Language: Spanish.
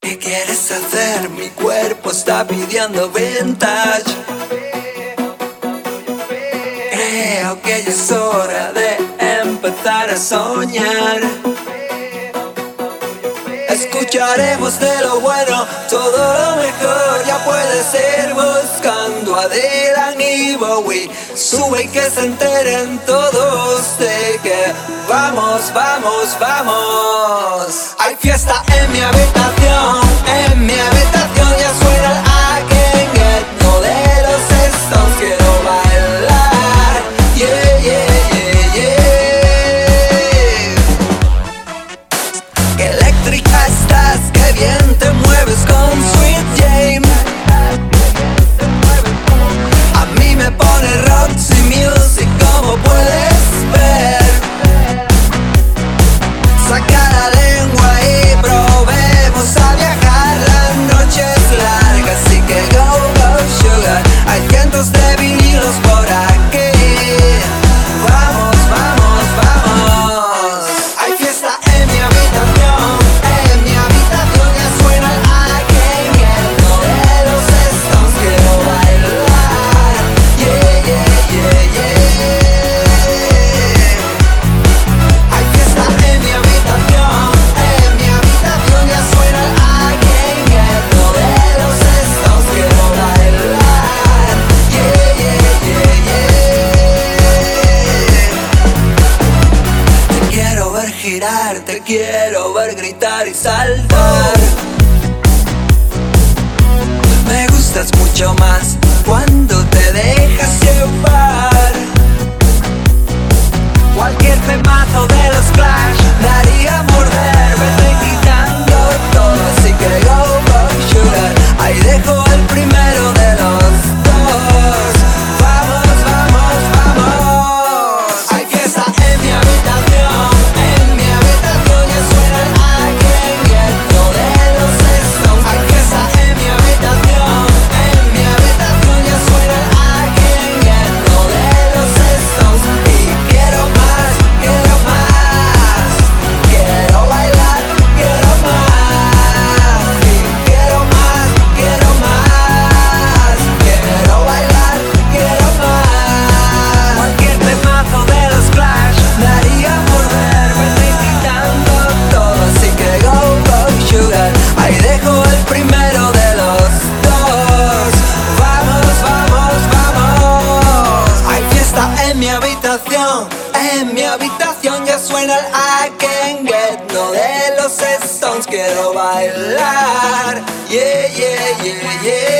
¿Qué quieres hacer? Mi cuerpo está pidiendo vintage. Creo que ya es hora de empezar a soñar. Escucharemos de lo bueno, todo lo mejor. Ya puedes ir buscando a Dylan y Bowie. Sube y que se enteren todos de que vamos, vamos, vamos. Hay fiesta en mi habitación, en mi habitación ya suena el I Can Get. No de los Stones quiero bailar. Yeah, yeah, yeah, yeah. Qué eléctrica estás, qué bien te mueves con Sweet Jane. A mí me pone Roxy Music, como puedes ver. Saca la lengua y probemos a viajar. La noche es larga, así que go, go, sugar. Hay cientos de vinilos por aquí. Vamos, vamos, vamos. Hay fiesta en mi habitación, en mi habitación ya suena el I Can Get. No de los Stones quiero bailar. Yeah, yeah, yeah, yeah. Hay fiesta en mi habitación ya suena el I Can Get. No de los Stones quiero bailar. Yeah, yeah, yeah, yeah. Te quiero ver girar, te quiero ver gritar y saltar. Me gustas mucho más cuando te dejas llevar. Cualquier temazo de los Clash me haría morder. Vete quitando todo, así que go, go, sugar. Ahí dejo el primero de los dos. Vamos, vamos, vamos. Hay fiesta en mi habitación ya suena el I Can Get. No de los Stones. Hay fiesta en mi habitación ya suena el I Can Get. No de los Stones. Y quiero más, quiero más. Quiero bailar, quiero más. Y quiero más, quiero más. Quiero bailar, quiero más. Cualquier temazo de los Clash me haría morder. Vete quitando todo, así que go, go, sugar. Ahí dejo el primero de los dos. Vamos, vamos, vamos. Hay fiesta en mi habitación ya suena el I Can Get. No de los Stones quiero bailar. Yeah, yeah, yeah, yeah.